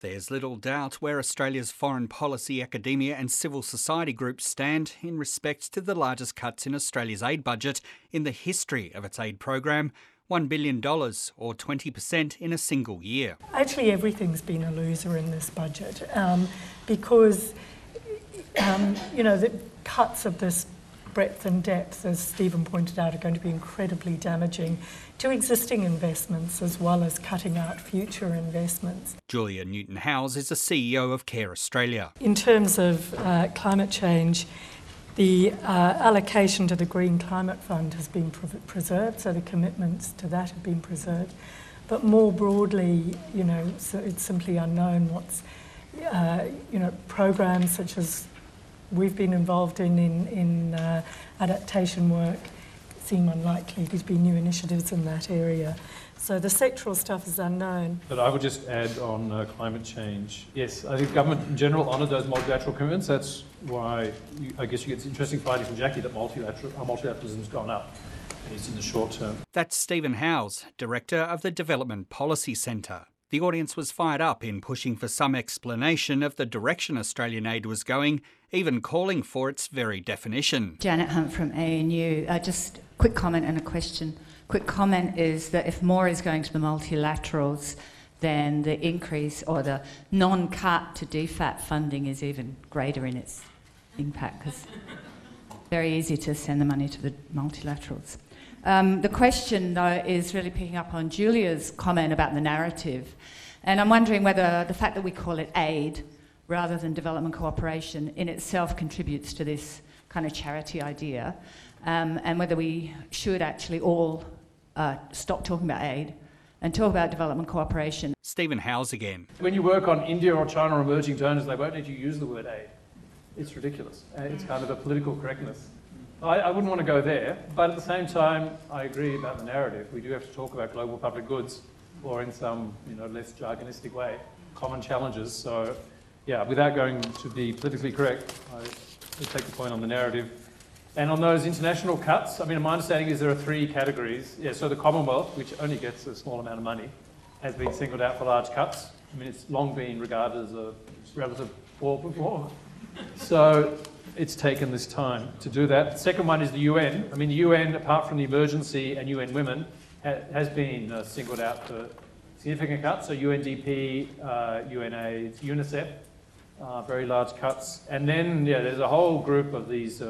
There's little doubt where Australia's foreign policy, academia and civil society groups stand in respect to the largest cuts in Australia's aid budget in the history of its aid program, $1 billion or 20% in a single year. Actually, everything's been a loser in this budget because, the cuts of this breadth and depth, as Stephen pointed out, are going to be incredibly damaging to existing investments as well as cutting out future investments. Julia Newton-Howes is the CEO of Care Australia. In terms of climate change, the allocation to the Green Climate Fund has been preserved, so the commitments to that have been preserved. But more broadly, so it's simply unknown what's, programs such as we've been involved in adaptation work seem unlikely. There's been new initiatives in that area. So the sectoral stuff is unknown. But I would just add on climate change. Yes, I think government in general honoured those multilateral commitments. That's why I guess you get interesting findings from Jackie that multilateralism's gone up, at least in the short term. That's Stephen Howes, Director of the Development Policy Centre. The audience was fired up in pushing for some explanation of the direction Australian aid was going, even calling for its very definition. Janet Hunt from ANU. Just a quick comment and a question. Quick comment is that if more is going to the multilaterals, then the increase or the non-cut to DFAT funding is even greater in its impact, because it's very easy to send the money to the multilaterals. The question, though, is really picking up on Julia's comment about the narrative. And I'm wondering whether the fact that we call it aid rather than development cooperation in itself contributes to this kind of charity idea, and whether we should actually all stop talking about aid and talk about development cooperation. Stephen Howes again. When you work on India or China or emerging donors, they won't let you use the word aid. It's ridiculous. It's kind of a political correctness. I wouldn't want to go there, but at the same time, I agree about the narrative. We do have to talk about global public goods, or in some less jargonistic way, common challenges. So, yeah, without going to be politically correct, I take the point on the narrative. And on those international cuts, my understanding is there are three categories. Yeah, so the Commonwealth, which only gets a small amount of money, has been singled out for large cuts. It's long been regarded as a relative poor performer. So it's taken this time to do that. The second one is the UN. The UN, apart from the emergency and UN Women, has been singled out for significant cuts. So UNDP, UNAIDS, UNICEF, very large cuts. And then, there's a whole group of these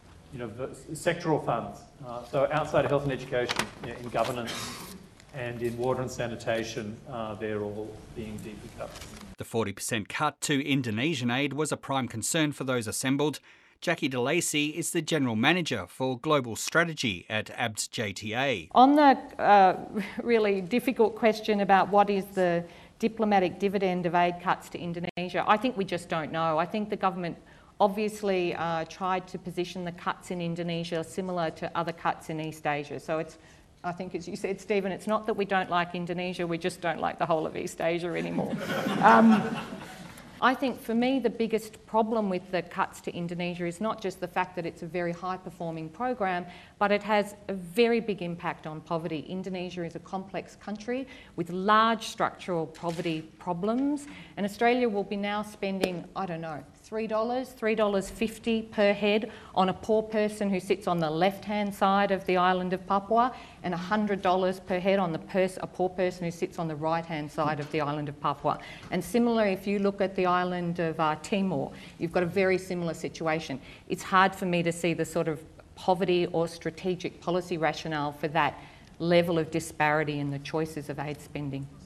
sectoral funds. So outside of health and education, in governance and in water and sanitation, they're all being deeply cut. The 40% cut to Indonesian aid was a prime concern for those assembled. Jackie DeLacy is the General Manager for Global Strategy at ABS JTA. On the really difficult question about what is the diplomatic dividend of aid cuts to Indonesia, I think we just don't know. I think the government obviously tried to position the cuts in Indonesia similar to other cuts in East Asia. So I think, as you said, Stephen, it's not that we don't like Indonesia, we just don't like the whole of East Asia anymore. I think for me the biggest problem with the cuts to Indonesia is not just the fact that it's a very high-performing program, but it has a very big impact on poverty. Indonesia is a complex country with large structural poverty problems, and Australia will be now spending, $3.50 per head on a poor person who sits on the left-hand side of the island of Papua, and $100 per head on a poor person who sits on the right-hand side of the island of Papua. And similarly, if you look at the island of Timor, you've got a very similar situation. It's hard for me to see the sort of poverty or strategic policy rationale for that level of disparity in the choices of aid spending.